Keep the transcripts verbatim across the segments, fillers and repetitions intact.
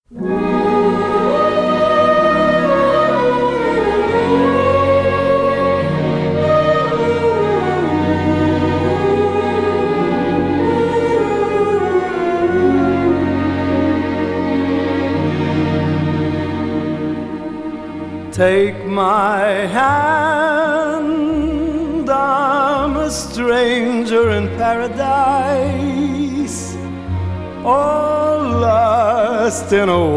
Take my hand, I'm a stranger in paradise, all lost in a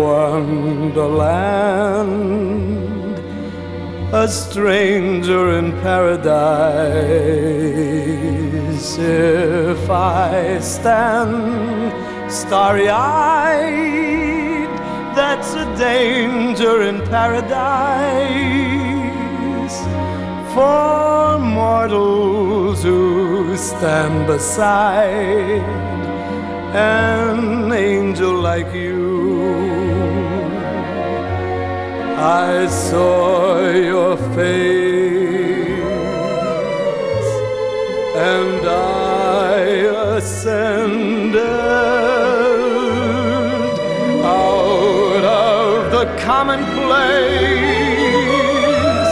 wonderland, a stranger in paradise. If I stand starry-eyed, that's a danger in paradise for mortals who stand beside an angel like you. I saw your face and I ascended out of the commonplace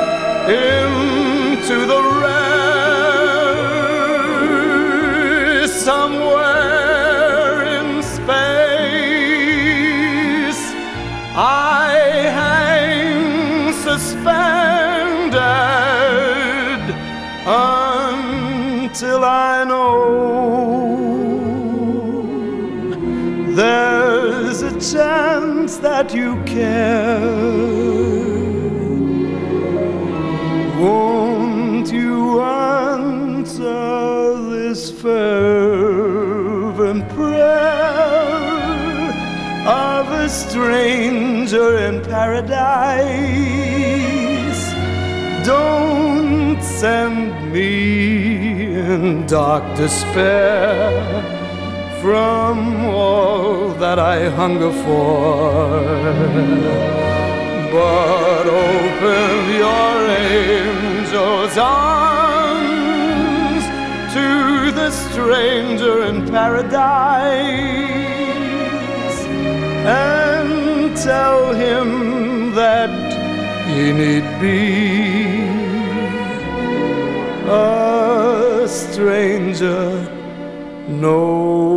into the rare, somewhere in space I hang suspended until I know there's a chance that you care. Won't you answer this fervent prayer of a stranger in paradise? Don't send me in dark despair from all that I hunger for, but open your angel's arms to the stranger in paradise and tell him that he need be a stranger no